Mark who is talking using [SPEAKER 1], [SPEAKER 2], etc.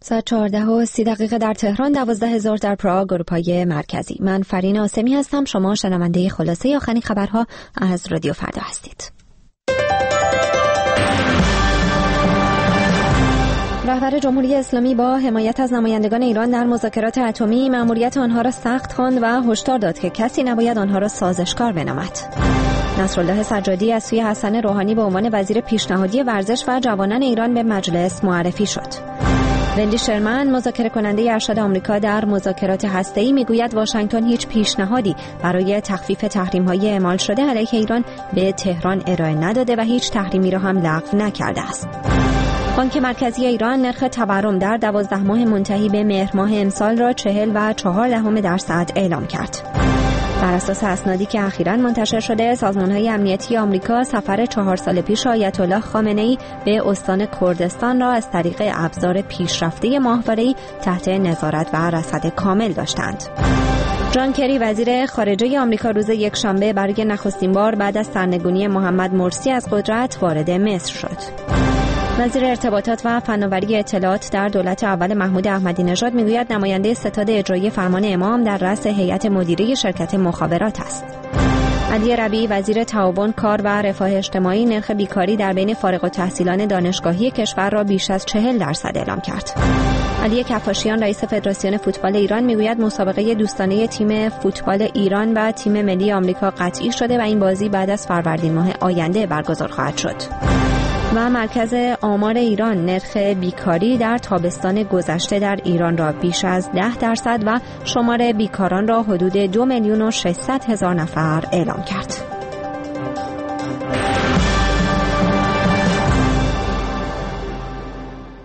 [SPEAKER 1] ساعت 14:30 در تهران، 12,000 در پراگ، اروپای مرکزی. من فرین آسمی هستم. شما شنونده خلاصه آخرین خبرها از رادیو فردا هستید. رهبر جمهوری اسلامی با حمایت از نمایندگان ایران در مذاکرات اتمی مأموریت آنها را سخت خواند و هشدار داد که کسی نباید آنها را سازشکار بنامد. نصرالله سجادی از سوی حسن روحانی به عنوان وزیر پیشنهادی ورزش و جوانان ایران به مجلس معرفی شد. وندی شرمن، مذاکره کننده ارشد آمریکا در مذاکرات هسته‌ای، میگوید واشنگتن هیچ پیشنهادی برای تخفیف تحریم‌های اعمال شده علیه ایران به تهران ارائه نداده و هیچ تحریمی را هم لغو نکرده است. بانک مرکزی ایران نرخ تورم در 12 ماه منتهی به مهر ماه امسال را 40.4% اعلام کرد. بر اساس اسنادی که اخیراً منتشر شده، سازمان‌های امنیتی آمریکا سفر 4 سال پیش آیت الله خامنه‌ای به استان کردستان را از طریق ابزار پیشرفته ماهواره‌ای تحت نظارت و رصد کامل داشتند. جان کری، وزیر خارجه آمریکا، روز یکشنبه برای نخستین بار بعد از سرنگونی محمد مرسی از قدرت وارد مصر شد. وزیر ارتباطات و فناوری اطلاعات در دولت اول محمود احمدی نژاد میگوید نماینده ستاد اجرایی فرمان امام در رأس هیئت مدیره شرکت مخابرات است. علی ربیعی، وزیر تعاون، کار و رفاه اجتماعی، نرخ بیکاری در بین فارغ التحصیلان دانشگاهی کشور را بیش از 40% اعلام کرد. علی کفاشیان، رئیس فدراسیون فوتبال ایران، میگوید مسابقه دوستانه تیم فوتبال ایران و تیم ملی آمریکا قطعی شده و این بازی بعد از فروردین ماه آینده برگزار خواهد شد. و مرکز آمار ایران نرخ بیکاری در تابستان گذشته در ایران را بیش از 10% و شمار بیکاران را حدود 2,600,000 نفر اعلام کرد.